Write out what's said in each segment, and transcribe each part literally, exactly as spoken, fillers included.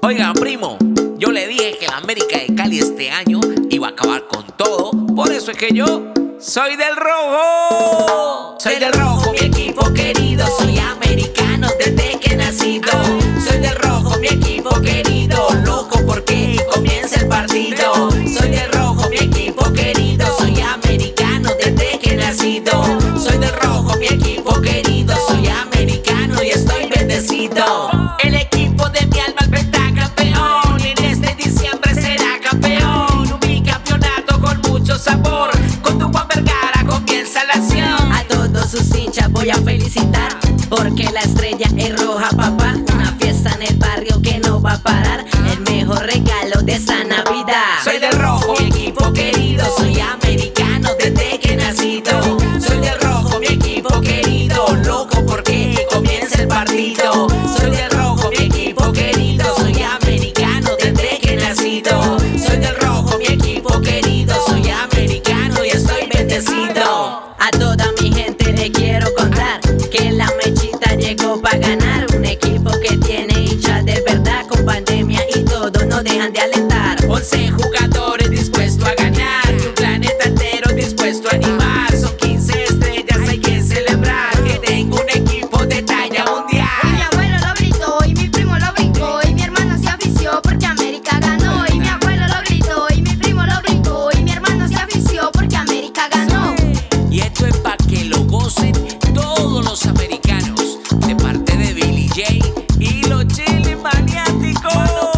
Oiga, primo, yo le dije que la América de Cali este año iba a acabar con todo. Por eso es que yo soy del rojo. Soy del rojo, mi equipo querido. Soy americano desde que he nacido. Soy del rojo, mi equipo querido. Loco porque comienza el partido. Soy del rojo, mi equipo querido. Soy americano desde que he nacido. Soy del rojo, mi equipo querido. Soy americano y estoy bendecido. El equipo de mi alma está campeón. En este diciembre será campeón. Un bicampeonato con mucho sabor. Con tu Juan Vergara comienza la acción. A todos sus hinchas voy a felicitar, porque la estrella es roja, papá. Una fiesta en el barrio que no va a parar. El mejor regalo de esta Navidad. Soy del rojo, mi equipo querido. Soy americano desde que he nacido. Soy del rojo, mi equipo querido. Loco porque comienza el partido. Soy del rojo, mi equipo querido. Soy americano desde que he nacido. Soy del rojo, mi equipo querido. Soy americano y estoy bendecido. A toda mi gente le quiero contar que la mechita llegó para ganar. Un equipo que tiene hinchas de verdad. Con pandemia y todo no dejan de alentar. Once jugadores dispuestos a ganar y un planeta entero dispuesto a animar. Son quince estrellas, hay que celebrar que tengo un equipo de talla mundial. Y mi abuelo lo gritó y mi primo lo brincó y mi hermano se afició porque América ganó. Y mi abuelo lo gritó y mi primo lo brincó y mi hermano se afició porque América ganó. Y esto es pa' que lo gocen todos los americanos, de parte de Billy J y los Chili Maniáticos.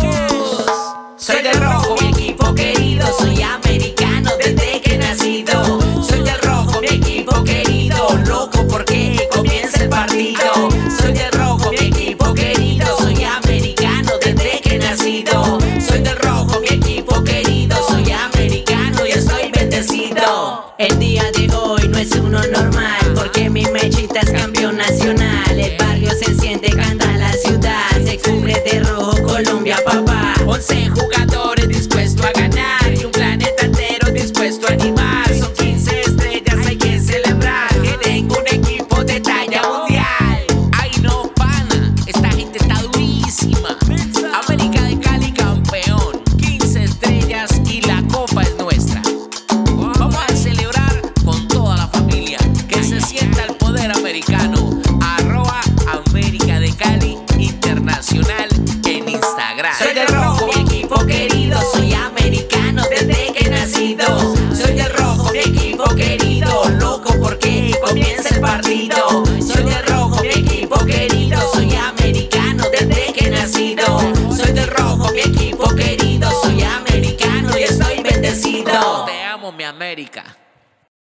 Soy del rojo, mi equipo querido. Soy americano desde que he nacido. Soy del rojo, mi equipo querido. Loco porque comienza el partido. Soy del rojo, mi equipo querido. Soy americano desde que he nacido. Soy del rojo, mi equipo querido. Soy americano y estoy bendecido. El día de hoy no es uno normal, porque mi mechita es campeón nacional. El barrio se enciende, canta la ciudad. Se cubre de rojo Colombia, papá. Once jugadores dispuestos a ganar y un planeta entero dispuesto a animar. Son quince estrellas, hay que celebrar que tengo un equipo de talla mundial. Ay no, pana, esta gente está durísima. América de Cali campeón, quince estrellas y la copa es nuestra. Vamos a celebrar con toda la familia, que se sienta el poder americano. Arroba América de Cali Internacional en Instagram. Soy del rojo, mi equipo querido. Soy americano desde que he nacido. Soy del rojo, mi equipo querido. Loco porque comienza el partido. Soy del rojo, mi equipo querido. Soy americano desde que he nacido. Soy del rojo, mi equipo querido. Soy americano y estoy bendecido. Te amo, mi América.